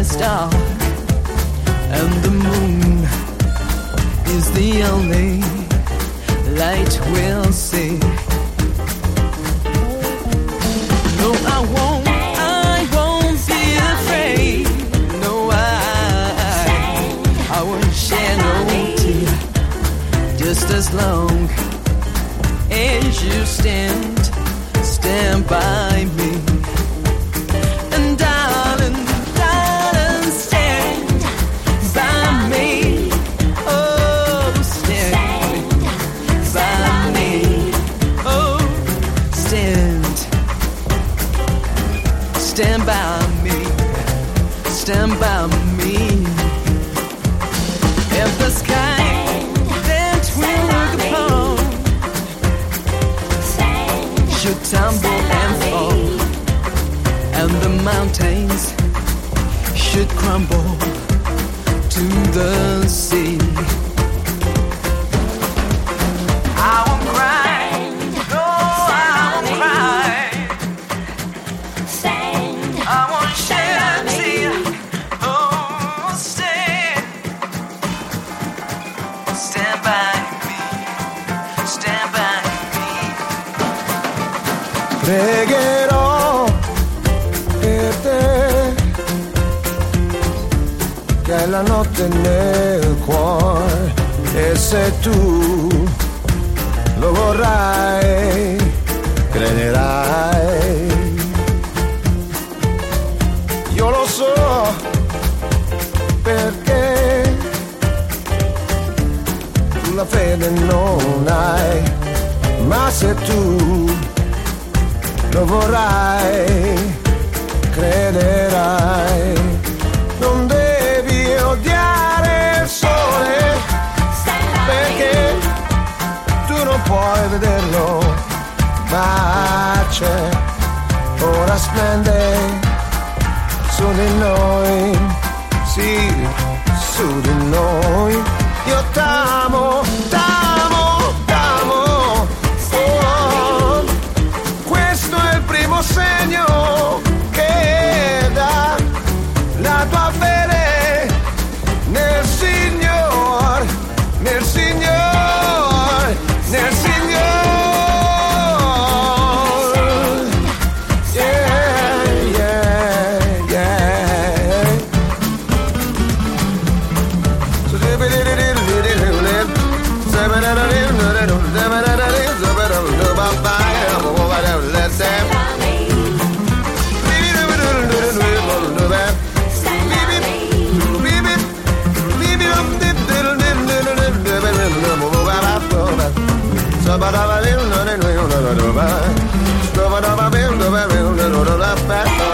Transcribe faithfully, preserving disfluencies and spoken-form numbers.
shining star, and the moon is the only light we'll see. No, I won't, I won't be afraid. No, I, I won't shed no tear, just as long as you stand, stand by me. And darling, darling, stand by me. Oh, stand by me. Oh, stand, stand by me, stand by me. If the sky that we look upon should tumble and fall, and the mountains should crumble to the sea, I won't cry, no, I won't cry, I won't shed a tear. Oh, stand, stand by me, stand by me. Pregherò per te, che hai la notte nel cuore, e se tu lo vorrai, crederai. Io lo so perché tu la fede non hai, ma se tu lo vorrai, crederai. Non devi odiare il sole, perché tu non puoi vederlo, ma c'è, ora splende su di noi, sì, su di noi. Io t'amo, t'amo, t'amo, oh, questo è il primo segno che dà la tua fede nel Signor, nel Signor, nel Signor. Yeah, yeah, yeah. So ba da ba